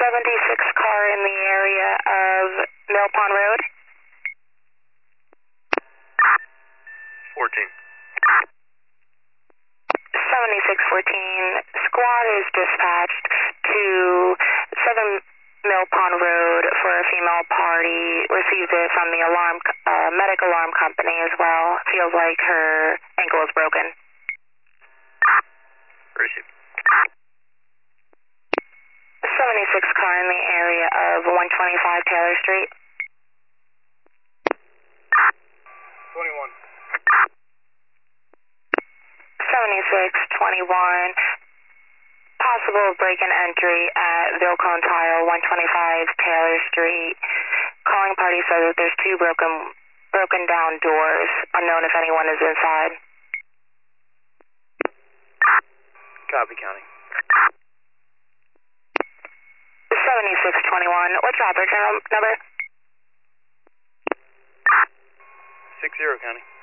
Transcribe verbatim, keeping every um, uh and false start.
seventy-six car in the area of Mill Pond Road. fourteen. seventy-six fourteen, squad is dispatched to seven Mill Pond Road for a female party. Received it from the alarm, uh, medic alarm company as well. Feels like her ankle is broken. Received. seventy-six car in the area of one twenty-five Taylor Street. twenty-one. seventy-six twenty-one, possible break and entry at Vilcone Tile, one twenty-five Taylor Street. Calling party says that there's two broken broken down doors. Unknown if anyone is inside. Copy, County. seventy-six twenty-one, what's your operator number? six zero, County.